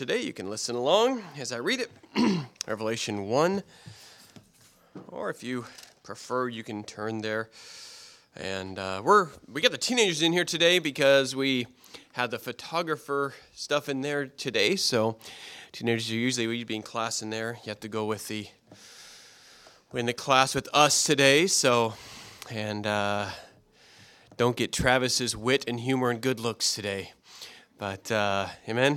today. You can listen along as I read it. Revelation 1. Or if you prefer, you can turn there. And we got the teenagers in here today because we had the photographer stuff in there today. So teenagers are usually we'd be in class in there. You have to go with we're in the class with us today. So don't get Travis's wit and humor and good looks today. But amen.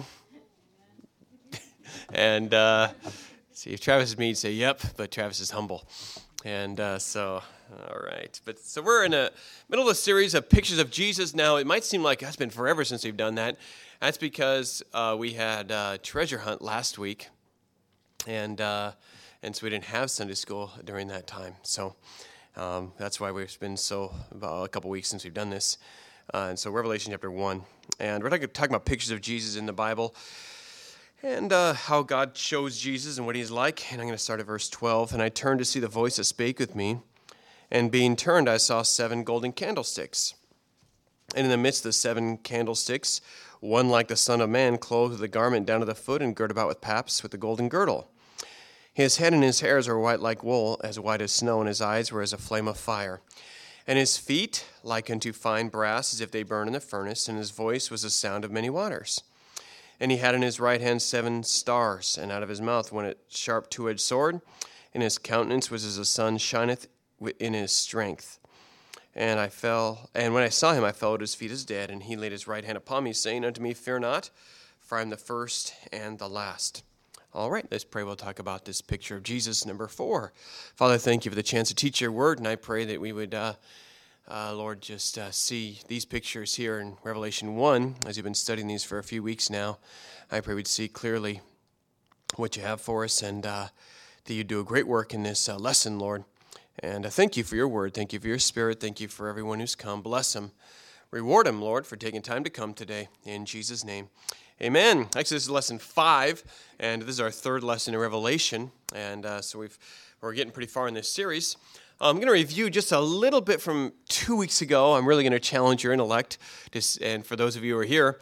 And see if Travis is mean, say yep. But Travis is humble. And so, all right. So we're in the middle of a series of pictures of Jesus. Now, it might seem like it's been forever since we've done that. That's because we had treasure hunt last week. And so we didn't have Sunday school during that time. So that's why it's been about a couple weeks since we've done this. And so Revelation chapter 1. And we're talking about pictures of Jesus in the Bible. And how God shows Jesus and what he's like. And I'm going to start at verse 12. And I turned to see the voice that spake with me. And being turned, I saw 7 golden candlesticks. And in the midst of the 7 candlesticks, one like the Son of Man, clothed with a garment down to the foot, and girt about with paps with a golden girdle. His head and his hairs were white like wool, as white as snow, and his eyes were as a flame of fire. And his feet like unto fine brass, as if they burn in the furnace, and his voice was the sound of many waters. And he had in his right hand 7 stars, and out of his mouth went a sharp 2-edged sword, and his countenance was as the sun shineth in his strength. And when I saw him, I fell at his feet as dead, and he laid his right hand upon me, saying unto me, Fear not, for I am the first and the last. All right, let's pray. We'll talk about this picture of Jesus, number 4. Father, thank you for the chance to teach your word, and I pray that we would, Lord, just see these pictures here in Revelation 1, as you've been studying these for a few weeks now. I pray we'd see clearly what you have for us, and that you do a great work in this lesson, Lord. And thank you for your word. Thank you for your spirit. Thank you for everyone who's come. Bless them. Reward them, Lord, for taking time to come today. In Jesus' name, amen. Actually, this is lesson 5, and this is our 3rd lesson in Revelation. And so we're getting pretty far in this series. I'm going to review just a little bit from 2 weeks ago. I'm really going to challenge your intellect. And for those of you who are here,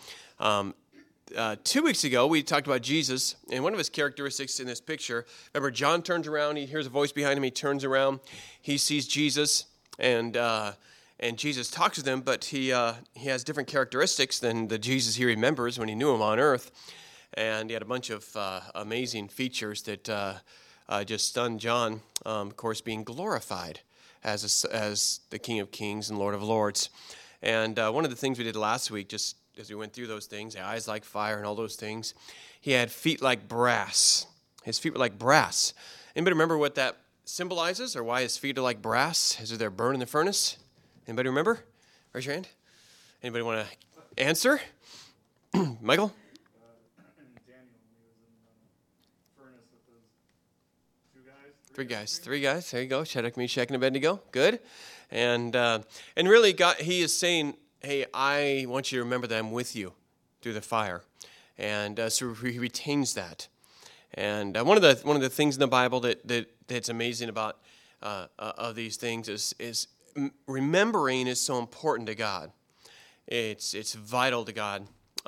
2 weeks ago, we talked about Jesus, and one of his characteristics in this picture, remember, John turns around, he hears a voice behind him, he turns around, he sees Jesus, and Jesus talks with him, but he has different characteristics than the Jesus he remembers when he knew him on earth, and he had a bunch of amazing features that just stunned John, of course, being glorified as the King of Kings and Lord of Lords. And one of the things we did last week, just as we went through those things, eyes like fire and all those things, he had feet like brass. His feet were like brass. Anybody remember what that symbolizes, or why his feet are like brass as if they're burned in the furnace? Anybody remember? Raise your hand. Anybody want to answer? Michael? Daniel, he was in the furnace with those 2 guys. 3 guys. There you go. Shadrach, Meshach, and Abednego. Good. And really, God, he is saying, hey, I want you to remember that I'm with you through the fire. And so he retains that. And one of the things in the Bible that's amazing about of these things is remembering is so important to God. It's vital to God.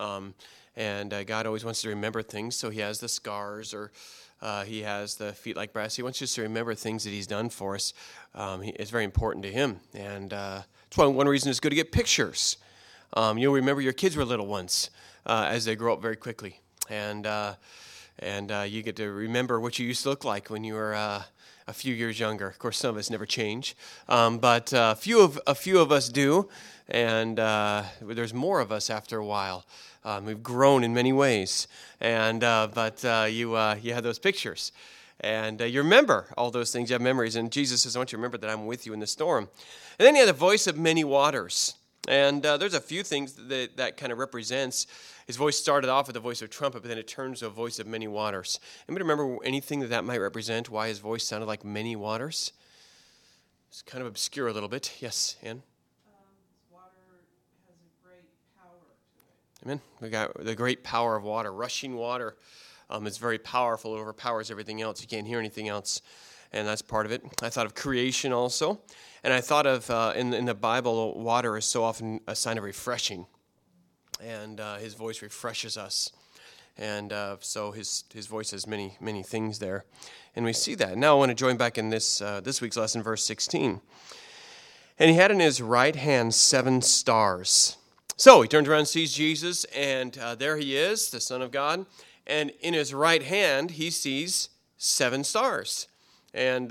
And God always wants to remember things. So he has the scars, or he has the feet like brass. He wants us to remember things that he's done for us. It's very important to him. And that's one reason it's good to get pictures. You'll remember your kids were little ones as they grow up very quickly. And you get to remember what you used to look like when you were a few years younger. Of course, some of us never change, but a few of us do, and there's more of us after a while. We've grown in many ways, but you have those pictures, and you remember all those things. You have memories, and Jesus says, "I want you to remember that I'm with you in the storm." And then you have the voice of many waters, and there's a few things that kind of represents. His voice started off with the voice of a trumpet, but then it turns to a voice of many waters. Anybody remember anything that might represent, why his voice sounded like many waters? It's kind of obscure a little bit. Yes, Ann? Water has a great power to it. Amen. We got the great power of water. Rushing water is very powerful. It overpowers everything else. You can't hear anything else, and that's part of it. I thought of creation also, and I thought of, in the Bible, water is so often a sign of refreshing. And his voice refreshes us. And so his voice has many, many things there. And we see that. Now I want to join back in this week's lesson, verse 16. And he had in his right hand 7 stars. So he turns around and sees Jesus, and there he is, the Son of God. And in his right hand, he sees 7 stars. And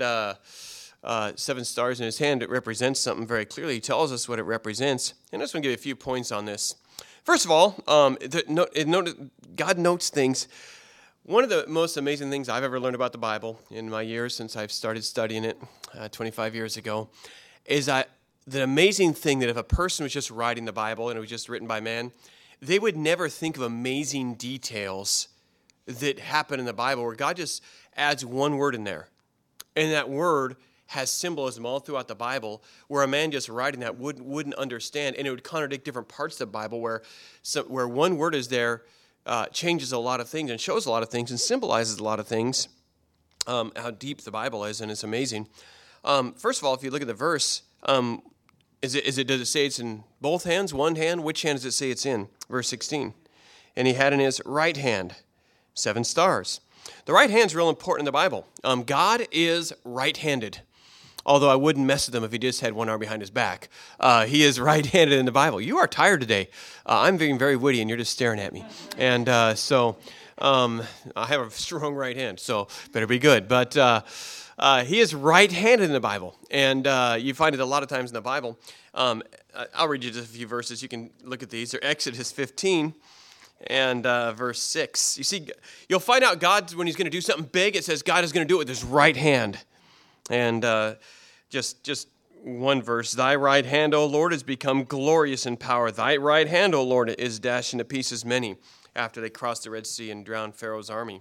7 stars in his hand, it represents something very clearly. He tells us what it represents. And I just want to give you a few points on this. First of all, God notes things. One of the most amazing things I've ever learned about the Bible in my years since I've started studying it 25 years ago is the amazing thing that if a person was just writing the Bible and it was just written by man, they would never think of amazing details that happen in the Bible where God just adds one word in there. And that word has symbolism all throughout the Bible where a man just writing that wouldn't understand, and it would contradict different parts of the Bible where one word is there, changes a lot of things and shows a lot of things and symbolizes a lot of things, how deep the Bible is, and it's amazing. First of all, if you look at the verse, does it say it's in both hands, one hand? Which hand does it say it's in? Verse 16. And he had in his right hand 7 stars. The right hand's real important in the Bible. God is right-handed, although I wouldn't mess with him if he just had one arm behind his back. He is right-handed in the Bible. You are tired today. I'm being very witty, and you're just staring at me. And so I have a strong right hand, so better be good. But he is right-handed in the Bible, and you find it a lot of times in the Bible. I'll read you just a few verses. You can look at these. They're Exodus 15 and verse 6. You see, you'll find out God, when he's going to do something big, it says God is going to do it with his right hand. And just one verse, thy right hand, O Lord, has become glorious in power. Thy right hand, O Lord, is dashed into pieces many, after they crossed the Red Sea and drowned Pharaoh's army.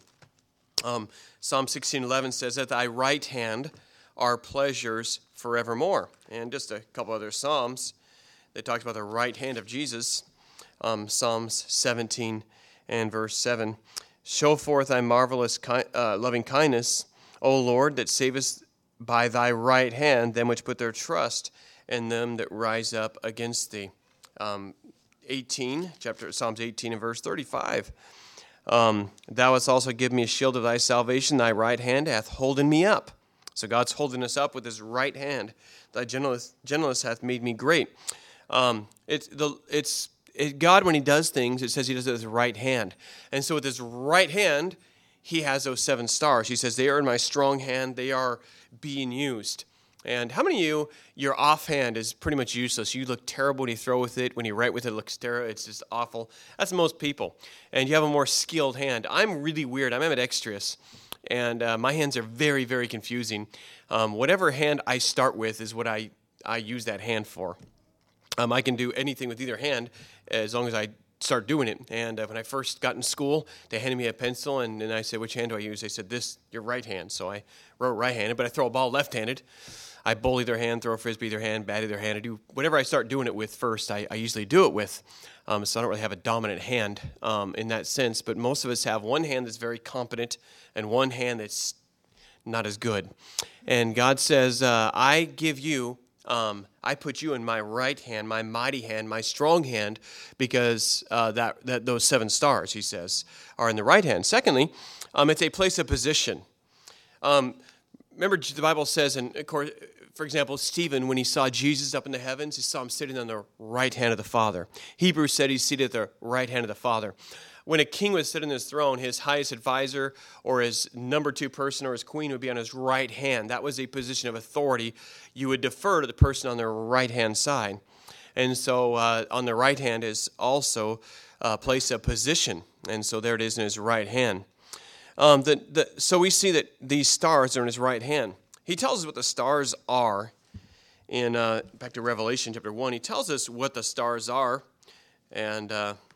Psalm 16:11 says, at thy right hand are pleasures forevermore. And just a couple other psalms that talks about the right hand of Jesus. Psalms 17 and verse 7. Show forth thy marvelous loving kindness, O Lord, that savest by thy right hand them which put their trust in them that rise up against thee. Psalms 18 and verse 35. Thou hast also given me a shield of thy salvation. Thy right hand hath holden me up. So God's holding us up with his right hand. Thy gentleness hath made me great. God, when he does things, it says he does it with his right hand. And so with his right hand, he has those 7 stars. He says, they are in my strong hand. They are being used. And how many of you, your offhand is pretty much useless? You look terrible when you throw with it. When you write with it, it looks terrible. It's just awful. That's most people. And you have a more skilled hand. I'm really weird. I'm ambidextrous. And my hands are very, very confusing. Whatever hand I start with is what I use that hand for. I can do anything with either hand as long as I start doing it. And when I first got in school, they handed me a pencil, and then I said, which hand do I use? They said, your right hand. So I wrote right-handed, but I throw a ball left-handed. I bowl either hand, throw a frisbee either hand, bat either hand. I do whatever I start doing it with first, I usually do it with. So I don't really have a dominant hand in that sense, but most of us have one hand that's very competent and one hand that's not as good. And God says, I give you, I put you in my right hand, my mighty hand, my strong hand, because those 7 stars, he says, are in the right hand. Secondly, it's a place of position. Remember, the Bible says, and of course, for example, Stephen, when he saw Jesus up in the heavens, he saw him sitting on the right hand of the Father. Hebrews said he's seated at the right hand of the Father. When a king was sitting on his throne, his highest advisor or his number 2 person or his queen would be on his right hand. That was a position of authority. You would defer to the person on the right-hand side. And so on the right hand is also a place of position. And so there it is in his right hand. So we see that these stars are in his right hand. He tells us what the stars are in, back to Revelation chapter 1. He tells us what the stars are. And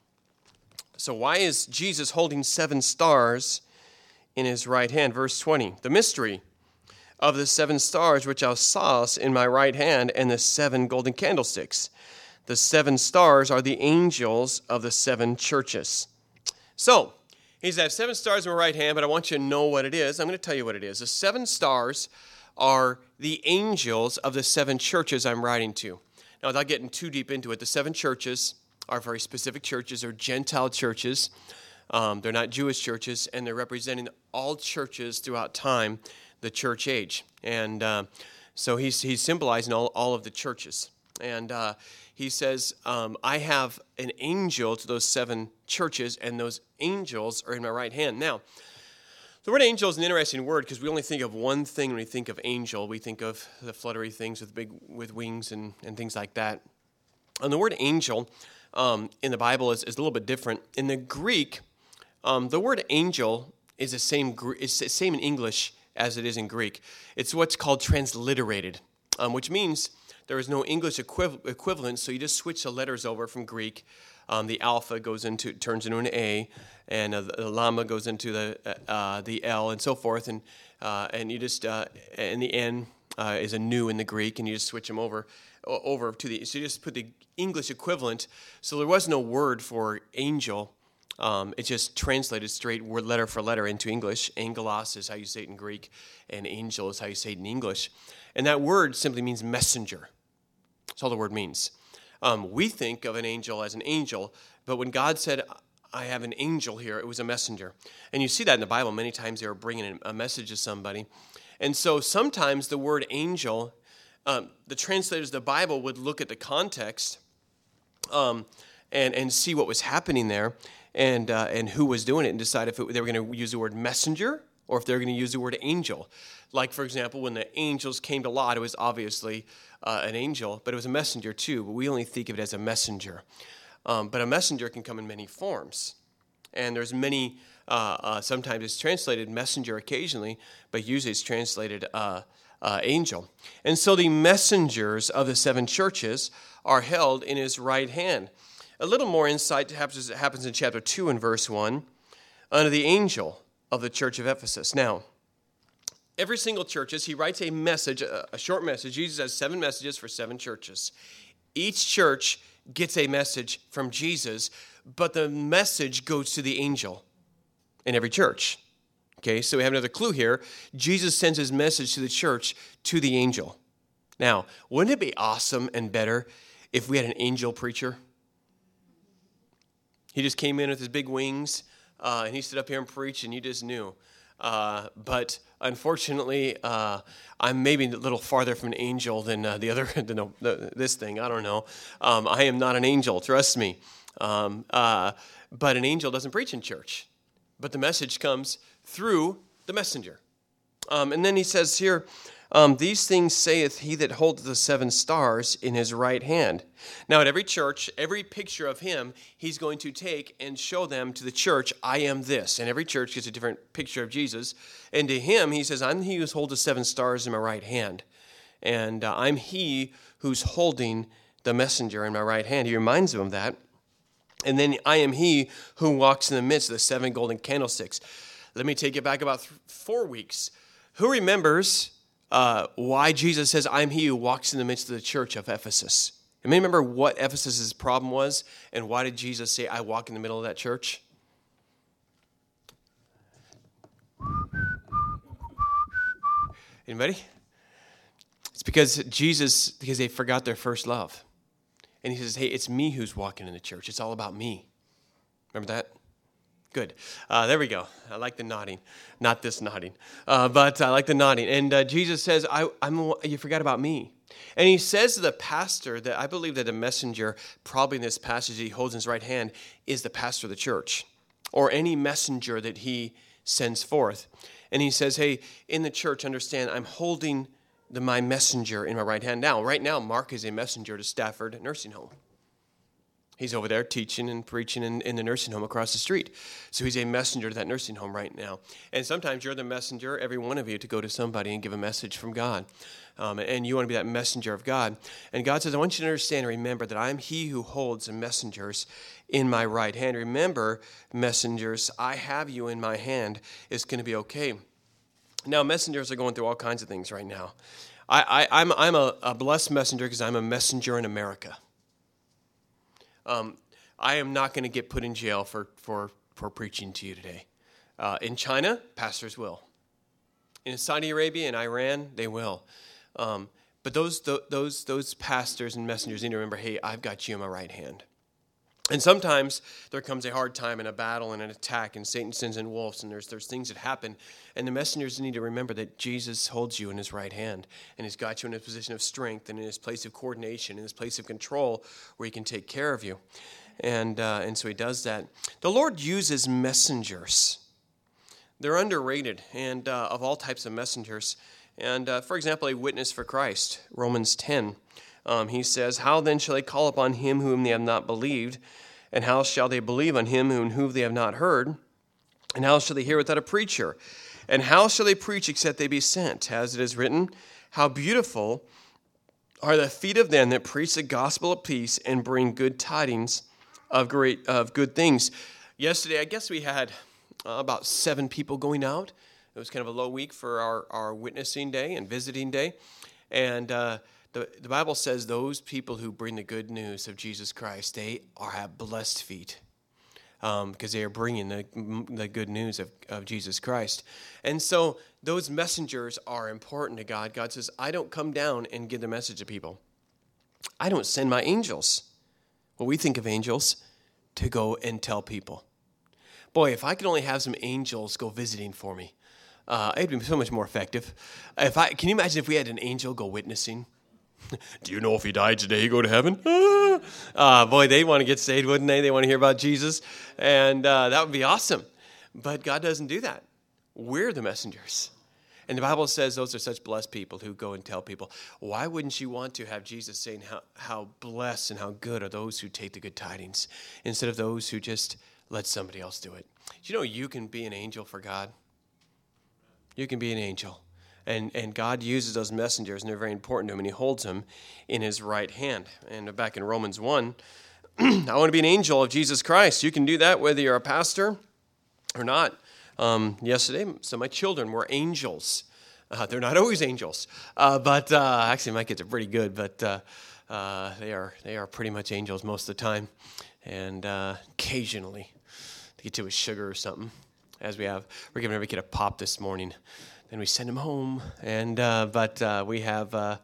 so why is Jesus holding 7 stars in his right hand? Verse 20, the mystery of the 7 stars which thou sawest in my right hand, and the 7 golden candlesticks. The 7 stars are the angels of the 7 churches. So, he's got 7 stars in my right hand, but I want you to know what it is. I'm going to tell you what it is. The 7 stars are the angels of the 7 churches I'm writing to. Now, without getting too deep into it, the 7 churches are very specific churches. They're Gentile churches. They're not Jewish churches, and they're representing all churches throughout time, the church age. And so he's symbolizing all of the churches. And he says, I have an angel to those 7 churches, and those angels are in my right hand. Now, the word angel is an interesting word because we only think of one thing when we think of angel. We think of the fluttery things with wings and things like that. And the word angel in the Bible is a little bit different. In the Greek, the word angel is the same in English as it is in Greek. It's what's called transliterated, which means there is no English equivalent, so you just switch the letters over from Greek. The alpha turns into an A, and the llama goes into the L, and so forth. And you just and the N is a nu in the Greek, and you just switch them over to the. So you just put the English equivalent. So there was no word for angel. It's just translated straight word letter for letter into English. Angelos is how you say it in Greek, and angel is how you say it in English. And that word simply means messenger. That's all the word means. We think of an angel as an angel, but when God said, I have an angel here, it was a messenger. And you see that in the Bible. Many times they were bringing a message to somebody. And so sometimes the word angel, the translators of the Bible would look at the context and see what was happening there and who was doing it and decide if they were going to use the word messenger or if they were going to use the word angel. Like, for example, when the angels came to Lot, it was obviously an angel, but it was a messenger too. But we only think of it as a messenger. But a messenger can come in many forms. And there's many, sometimes it's translated messenger occasionally, but usually it's translated angel. And so the messengers of the 7 churches are held in his right hand. A little more insight happens in chapter 2 and verse 1, under the angel of the church of Ephesus. Now, every single church, he writes a message, a short message. Jesus has 7 messages for 7 churches. Each church gets a message from Jesus, but the message goes to the angel in every church. Okay, so we have another clue here. Jesus sends his message to the church to the angel. Now, wouldn't it be awesome and better if we had an angel preacher? He just came in with his big wings, and he stood up here and preached, and you just knew. But unfortunately, I'm maybe a little farther from an angel than this thing. I don't know. I am not an angel, trust me. But an angel doesn't preach in church. But the message comes through the messenger. And then he says here, these things saith he that holdeth the 7 stars in his right hand. Now at every church, every picture of him, he's going to take and show them to the church, I am this. And every church gets a different picture of Jesus. And to him, he says, I'm he who holds the 7 stars in my right hand. And I'm he who's holding the messenger in my right hand. He reminds them of that. And then I am he who walks in the midst of the 7 golden candlesticks. Let me take it back about 4 weeks. Who remembers why Jesus says, I'm he who walks in the midst of the church of Ephesus? You may remember what Ephesus' problem was, and why did Jesus say, I walk in the middle of that church? Anybody? It's because they forgot their first love. And he says, hey, it's me who's walking in the church. It's all about me. Remember that? Good. There we go. I like the nodding. Not this nodding. But I like the nodding. And Jesus says, you forgot about me. And he says to the pastor that I believe that the messenger, probably in this passage he holds in his right hand, is the pastor of the church. Or any messenger that he sends forth. And he says, hey, in the church, understand, I'm holding my messenger in my right hand. Now, right now, Mark is a messenger to Stafford Nursing Home. He's over there teaching and preaching in the nursing home across the street. So he's a messenger to that nursing home right now. And sometimes you're the messenger, every one of you, to go to somebody and give a message from God. And you want to be that messenger of God. And God says, I want you to understand and remember that I'm he who holds the messengers in my right hand. Remember, messengers, I have you in my hand. It's going to be okay. Now, messengers are going through all kinds of things right now. I'm a blessed messenger because I'm a messenger in America. I am not going to get put in jail for preaching to you today. In China, pastors will. In Saudi Arabia and Iran, they will. But those pastors and messengers need to remember, hey, I've got you in my right hand. And sometimes there comes a hard time and a battle and an attack, and Satan sends in wolves, and there's things that happen. And the messengers need to remember that Jesus holds you in his right hand, and he's got you in a position of strength and in his place of coordination, in his place of control, where he can take care of you. And so he does that. The Lord uses messengers. They're underrated, and of all types of messengers. And for example, a witness for Christ, Romans 10. He says, "How then shall they call upon him whom they have not believed? And how shall they believe on him whom they have not heard? And how shall they hear without a preacher? And how shall they preach except they be sent? As it is written, how beautiful are the feet of them that preach the gospel of peace and bring good tidings of good things." Yesterday, I guess we had about 7 people going out. It was kind of a low week for our witnessing day and visiting day. And the Bible says those people who bring the good news of Jesus Christ, they have blessed feet because they are bringing the good news of Jesus Christ. And so those messengers are important to God. God says, I don't come down and give the message to people. I don't send my angels. Well, we think of angels to go and tell people. Boy, if I could only have some angels go visiting for me, it'd be so much more effective. Can you imagine if we had an angel go witnessing? Do you know if he died today, he'd go to heaven? Boy, they'd want to get saved, wouldn't they? They want to hear about Jesus. And that would be awesome. But God doesn't do that. We're the messengers. And the Bible says those are such blessed people who go and tell people. Why wouldn't you want to have Jesus saying how blessed and how good are those who take the good tidings instead of those who just let somebody else do it? Do you know you can be an angel for God? You can be an angel. And God uses those messengers, and they're very important to him, and he holds them in his right hand. And back in Romans 1, I want to be an angel of Jesus Christ. You can do that whether you're a pastor or not. Yesterday, some of my children were angels. They're not always angels, but actually my kids are pretty good, but they are pretty much angels most of the time. And occasionally they get to a sugar or something, as we're giving every kid a pop this morning. Then we send them home, but we have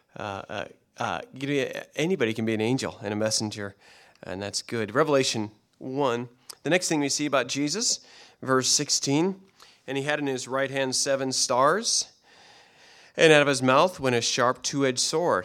anybody can be an angel and a messenger, and that's good. Revelation 1. The next thing we see about Jesus, verse 16, and he had in his right hand 7 stars, and out of his mouth went a sharp 2-edged sword.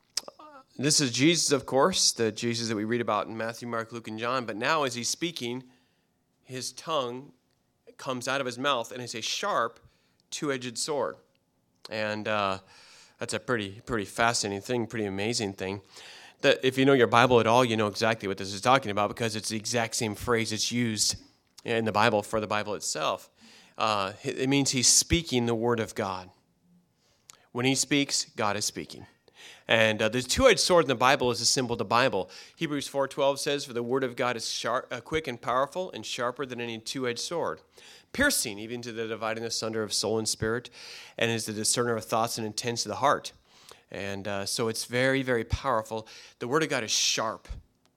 This is Jesus, of course, the Jesus that we read about in Matthew, Mark, Luke, and John. But now as he's speaking, his tongue comes out of his mouth, and it's a sharp 2-edged sword. And that's a pretty fascinating thing, pretty amazing thing. That if you know your Bible at all, you know exactly what this is talking about, because it's the exact same phrase that's used in the Bible for the Bible itself. It means he's speaking the word of God. When he speaks, God is speaking. And the 2-edged sword in the Bible is a symbol of the Bible. Hebrews 4:12 says, "For the word of God is sharp, quick and powerful, and sharper than any 2-edged sword, piercing even to the dividing asunder of soul and spirit, and is the discerner of thoughts and intents of the heart." And so it's very, very powerful. The word of God is sharp.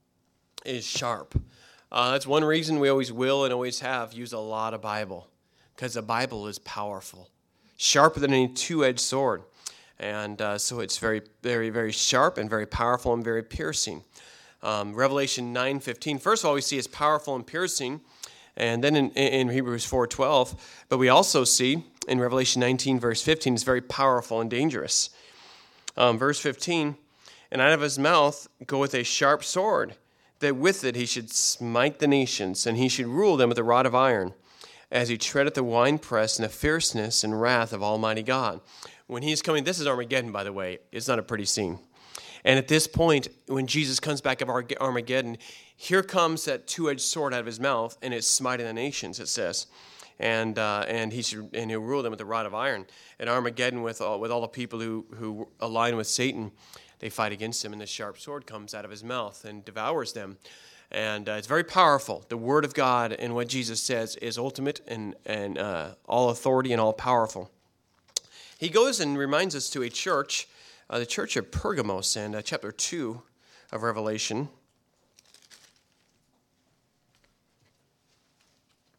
It is sharp. That's one reason we always will and always have used a lot of Bible, because the Bible is powerful, sharper than any 2-edged sword. And so it's very, very, very sharp and very powerful and very piercing. Revelation 9:15, first of all, we see it's powerful and piercing. And then in Hebrews 4:12, but we also see in Revelation 19, verse 15, it's very powerful and dangerous. Verse 15, and out of his mouth goeth a sharp sword, that with it he should smite the nations, and he should rule them with a rod of iron, as he treadeth the winepress in the fierceness and wrath of Almighty God. When he's coming, this is Armageddon, by the way. It's not a pretty scene. And at this point, when Jesus comes back of Armageddon, here comes that 2-edged sword out of his mouth, and it's smiting the nations, it says. And he'll rule them with a rod of iron. And Armageddon, with all the people who align with Satan, they fight against him, and the sharp sword comes out of his mouth and devours them. And it's very powerful. The word of God and what Jesus says is ultimate and all authority and all powerful. He goes and reminds us to a church, the church of Pergamos, and chapter 2 of Revelation.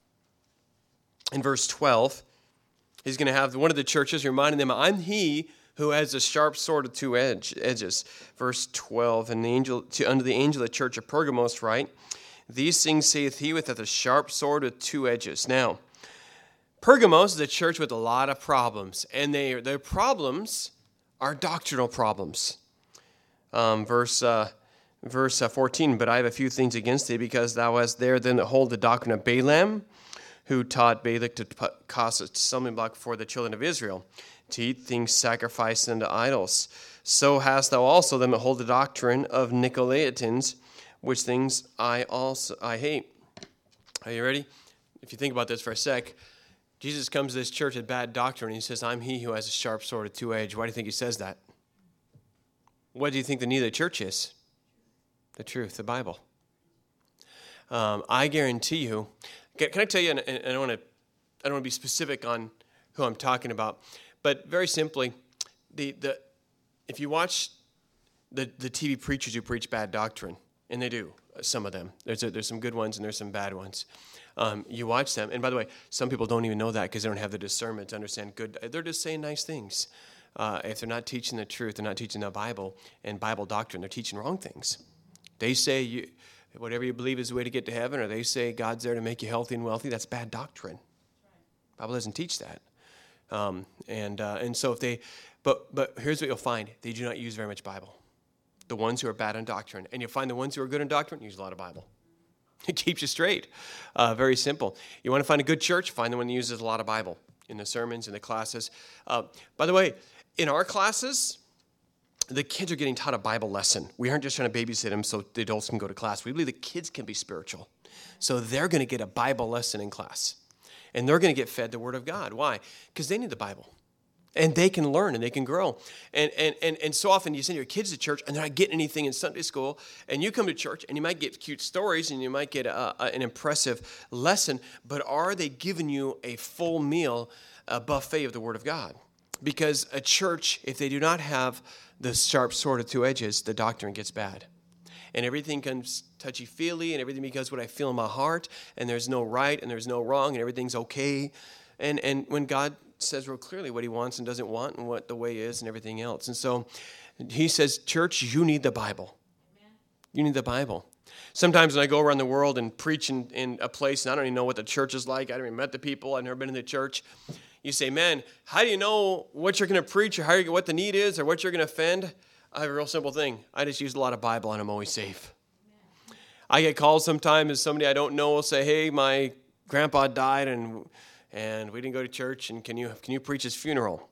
In verse 12, he's going to have one of the churches reminding them, I'm he who has a sharp sword of two edges. Verse 12, and unto the angel of the church of Pergamos write, these things saith he with a sharp sword with two edges. Now, Pergamos is a church with a lot of problems, and their problems are doctrinal problems. Verse 14, but I have a few things against thee, because thou hast there them that hold the doctrine of Balaam, who taught Balak to cause a stumbling block for the children of Israel, to eat things sacrificed unto idols. So hast thou also them that hold the doctrine of Nicolaitans, which things I hate. Are you ready? If you think about this for a sec, Jesus comes to this church with bad doctrine, and he says, I'm he who has a sharp sword of two edges. Why do you think he says that? What do you think the need of the church is? The truth, the Bible. I guarantee you, can I tell you, and I don't want to be specific on who I'm talking about, but very simply, if you watch the TV preachers who preach bad doctrine, and they do, some of them. There's some good ones and there's some bad ones. You watch them, and by the way, some people don't even know that because they don't have the discernment to understand good. They're just saying nice things. If they're not teaching the truth, they're not teaching the Bible and Bible doctrine, they're teaching wrong things. They say whatever you believe is the way to get to heaven, or they say God's there to make you healthy and wealthy. That's bad doctrine. The Bible doesn't teach that. And so if they, but here's what you'll find: they do not use very much Bible. The ones who are bad on doctrine, and you'll find the ones who are good on doctrine use a lot of Bible. It keeps you straight. Very simple. You want to find a good church? Find the one that uses a lot of Bible in the sermons, in the classes. By the way, in our classes, the kids are getting taught a Bible lesson. We aren't just trying to babysit them so the adults can go to class. We believe the kids can be spiritual. So they're going to get a Bible lesson in class. And they're going to get fed the Word of God. Why? Because they need the Bible. And they can learn and they can grow. And so often you send your kids to church and they're not getting anything in Sunday school. And you come to church and you might get cute stories and you might get an impressive lesson. But are they giving you a full meal, a buffet of the Word of God? Because a church, if they do not have the sharp sword of two edges, the doctrine gets bad. And everything comes touchy-feely, and everything becomes what I feel in my heart, and there's no right, and there's no wrong, and everything's okay. And when God says real clearly what he wants and doesn't want, and what the way is, and everything else. And so he says, church, you need the Bible. Amen. You need the Bible. Sometimes when I go around the world and preach in a place, and I don't even know what the church is like, I haven't even met the people, I've never been in the church, you say, man, how do you know what you're going to preach, or what the need is, or what you're going to offend? I have a real simple thing. I just use a lot of Bible, and I'm always safe. Amen. I get called sometimes as somebody I don't know will say, hey, my grandpa died, and we didn't go to church, and can you preach his funeral?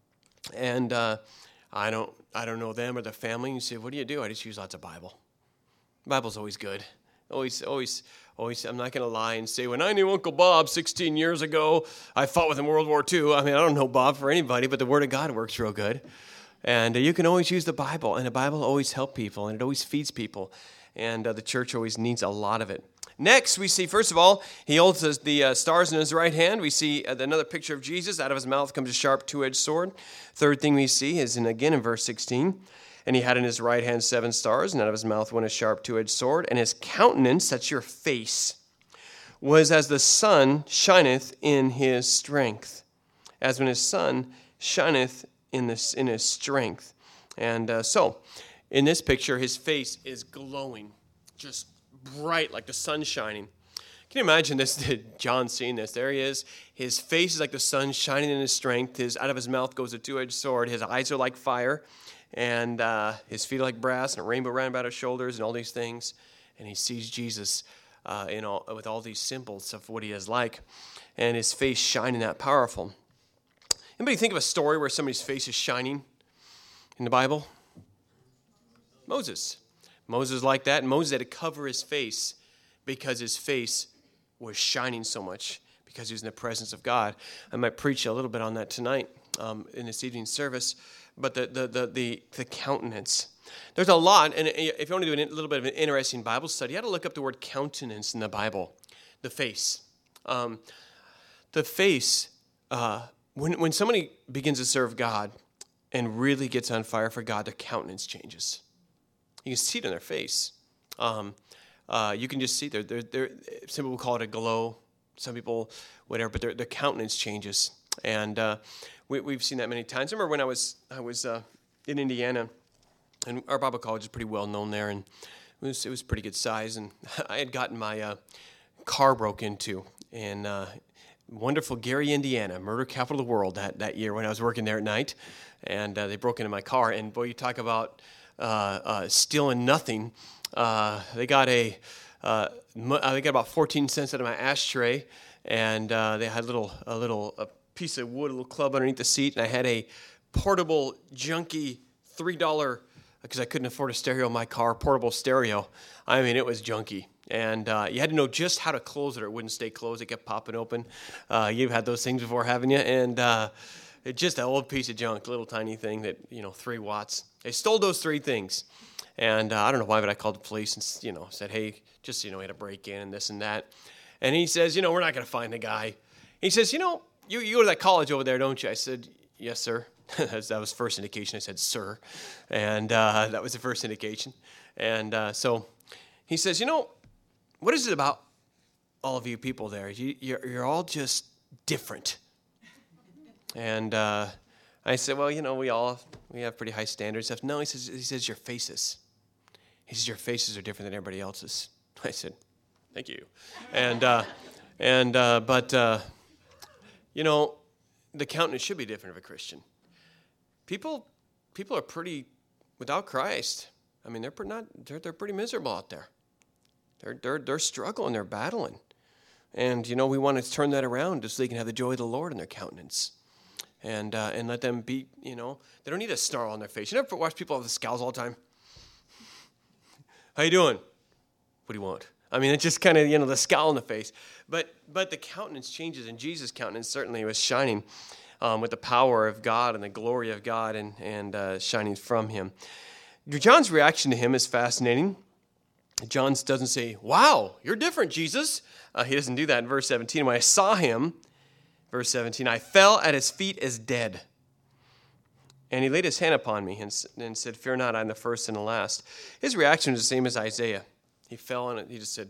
And I don't know them or the family. And you say, what do? I just use lots of Bible. The Bible's always good. Always. I'm not going to lie and say, when I knew Uncle Bob 16 years ago, I fought with him in World War II. I mean, I don't know Bob for anybody, but the Word of God works real good. And you can always use the Bible, and the Bible always helps people, and it always feeds people. And the church always needs a lot of it. Next, we see, first of all, he holds the stars in his right hand. We see another picture of Jesus. Out of his mouth comes a sharp two-edged sword. Third thing we see is, again in verse 16, and he had in his right hand 7 stars, and out of his mouth went a sharp two-edged sword. And his countenance, that's your face, was as the sun shineth in his strength. As when his sun shineth in his strength. And so, in this picture, his face is glowing, just bright like the sun shining. Can you imagine this? John seeing this? There he is. His face is like the sun shining in his strength. Out of his mouth goes a two-edged sword. His eyes are like fire. And his feet are like brass, and a rainbow round about his shoulders, and all these things. And he sees Jesus with all these symbols of what he is like. And his face shining that powerful. Anybody think of a story where somebody's face is shining in the Bible? Moses. Moses like that. And Moses had to cover his face because his face was shining so much because he was in the presence of God. I might preach a little bit on that tonight in this evening service. But the countenance. There's a lot, and if you want to do a little bit of an interesting Bible study, you got to look up the word countenance in the Bible. The face. The face, when somebody begins to serve God and really gets on fire for God, their countenance changes. You can see it in their face. You can just see some people call it a glow, some people whatever, but their countenance changes. And we've seen that many times. I remember when I was in Indiana, and our Bible college is pretty well known there, and it was pretty good size. And I had gotten my car broke into in wonderful Gary, Indiana, murder capital of the world that year when I was working there at night. And they broke into my car. And boy, you talk about stealing nothing. They got about 14 cents out of my ashtray, and they had a piece of wood, a little club underneath the seat, and I had a portable, junky $3, because I couldn't afford a stereo in my car, portable stereo. I mean, it was junky. And you had to know just how to close it or it wouldn't stay closed. It kept popping open. You've had those things before, haven't you? And it's just an old piece of junk, little tiny thing that, 3 watts. They stole those 3 things. And I don't know why, but I called the police and, said, hey, just, we had a break-in and this and that. And he says, we're not going to find the guy. He says, you go to that college over there, don't you? I said, yes, sir. That was first indication. I said, sir. And that was the first indication. And so he says, what is it about all of you people there? You're all just different. And I said, well, we have pretty high standards. No, he says your faces. He says your faces are different than everybody else's. I said, thank you. But the countenance should be different of a Christian. People are pretty without Christ. I mean, they're pretty miserable out there. They're struggling, they're battling. And, we want to turn that around just so they can have the joy of the Lord in their countenance. And let them be, they don't need a snarl on their face. You never watch people have the scowls all the time? How you doing? What do you want? I mean, it's just kind of, the scowl on the face. But the countenance changes, and Jesus' countenance certainly was shining with the power of God and the glory of God and shining from him. John's reaction to him is fascinating. John doesn't say, wow, you're different, Jesus. He doesn't do that in verse 17. When I saw him, verse 17, I fell at his feet as dead. And he laid his hand upon me and said, fear not, I'm the first and the last. His reaction was the same as Isaiah. He fell on it. He just said,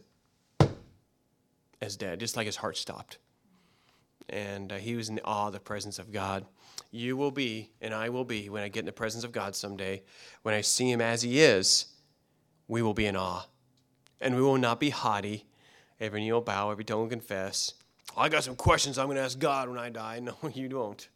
as dead, just like his heart stopped. And he was in awe of the presence of God. You will be, and I will be, when I get in the presence of God someday. When I see him as he is, we will be in awe. And we will not be haughty. Every knee will bow, every tongue will confess. I got some questions I'm going to ask God when I die. No, you won't.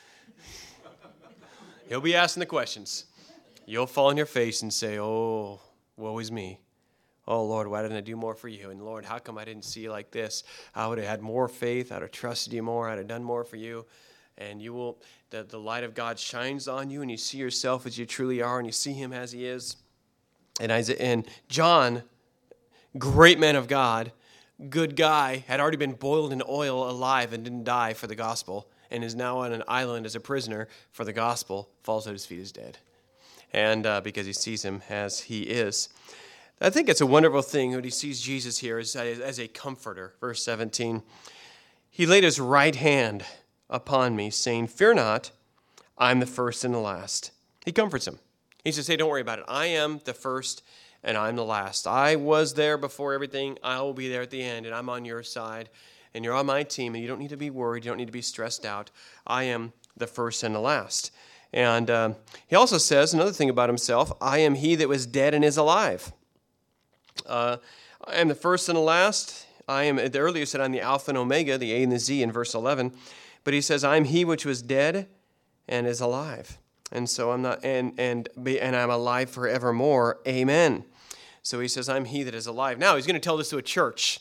He'll be asking the questions. You'll fall on your face and say, oh, woe is me. Oh, Lord, why didn't I do more for you? And Lord, how come I didn't see you like this? I would have had more faith. I would have trusted you more. I would have done more for you. And you will, the light of God shines on you, and you see yourself as you truly are, and you see him as he is. And John, great man of God, good guy, had already been boiled in oil alive and didn't die for the gospel, and is now on an island as a prisoner for the gospel, falls at his feet as dead. And because he sees him as he is. I think it's a wonderful thing when he sees Jesus here as a comforter. Verse 17, he laid his right hand upon me, saying, fear not, I'm the first and the last. He comforts him. He says, hey, don't worry about it. I am the first and I'm the last. I was there before everything. I will be there at the end, and I'm on your side, and you're on my team, and you don't need to be worried. You don't need to be stressed out. I am the first and the last. And he also says another thing about himself, I am he that was dead and is alive. I am the first and the last. I am, the earlier said, I'm the Alpha and Omega, the A and the Z in verse 11. But he says, I'm he which was dead and is alive. And so I'm not, and I'm alive forevermore. Amen. So he says, I'm he that is alive. Now he's going to tell this to a church.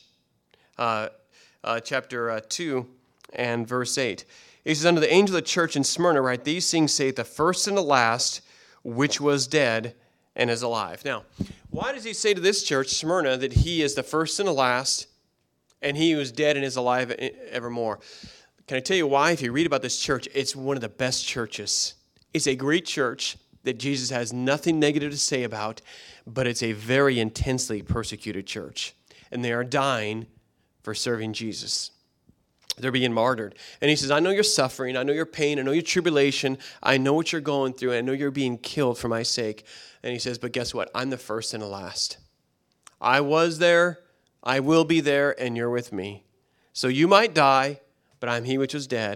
Chapter 2 and verse 8. He says, unto the angel of the church in Smyrna write, these things saith the first and the last, which was dead and is alive. Now, why does he say to this church, Smyrna, that he is the first and the last, and he who is dead and is alive evermore? Can I tell you why? If you read about this church, it's one of the best churches. It's a great church that Jesus has nothing negative to say about, but it's a very intensely persecuted church. And they are dying for serving Jesus. They're being martyred. And he says, I know your suffering, I know your pain, I know your tribulation, I know what you're going through, and I know you're being killed for my sake. And he says, but guess what? I'm the first and the last. I was there, I will be there, and you're with me. So you might die, but I'm he which was dead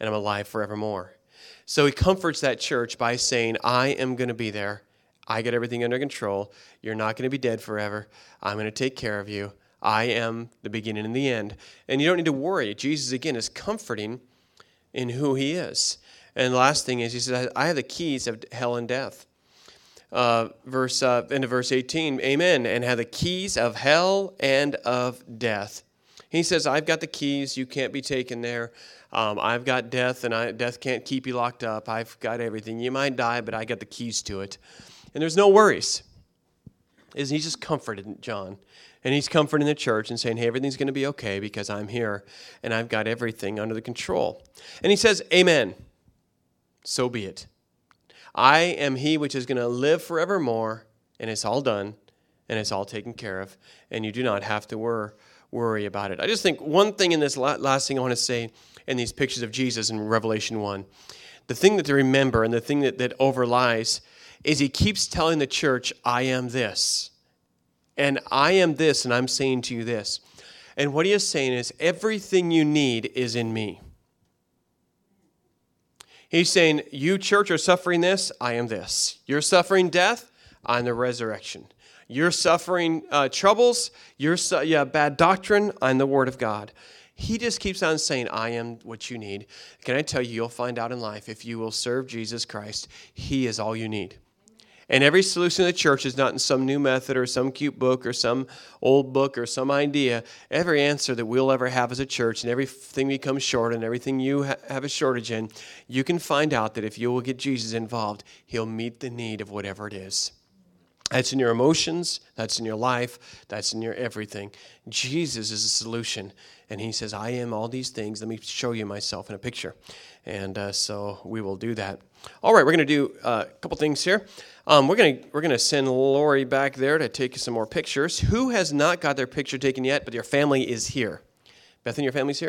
and I'm alive forevermore. So he comforts that church by saying, I am going to be there. I got everything under control. You're not going to be dead forever. I'm going to take care of you. I am the beginning and the end. And you don't need to worry. Jesus, again, is comforting in who he is. And the last thing is, he says, I have the keys of hell and death. Into verse 18, amen, and have the keys of hell and of death. He says, I've got the keys. You can't be taken there. I've got death, and death can't keep you locked up. I've got everything. You might die, but I got the keys to it. And there's no worries. He's just comforted John. And he's comforting the church and saying, hey, everything's going to be okay because I'm here, and I've got everything under the control. And he says, amen. So be it. I am he which is going to live forevermore, and it's all done, and it's all taken care of, and you do not have to worry about it. I just think one thing in this last thing I want to say in these pictures of Jesus in Revelation 1, the thing that to remember and the thing that overlies is he keeps telling the church, I am this, and I am this, and I'm saying to you this. And what he is saying is everything you need is in me. He's saying, you church are suffering this, I am this. You're suffering death, I'm the resurrection. You're suffering troubles, you're bad doctrine, I'm the word of God. He just keeps on saying, I am what you need. Can I tell you, you'll find out in life, if you will serve Jesus Christ, he is all you need. And every solution of the church is not in some new method or some cute book or some old book or some idea. Every answer that we'll ever have as a church and everything becomes short and everything you have a shortage in, you can find out that if you will get Jesus involved, he'll meet the need of whatever it is. That's in your emotions, that's in your life, that's in your everything. Jesus is the solution. And he says, I am all these things. Let me show you myself in a picture. And so we will do that. All right, we're going to do a couple things here. We're going to send Lori back there to take some more pictures. Who has not got their picture taken yet, but your family is here? Bethany, your family's here?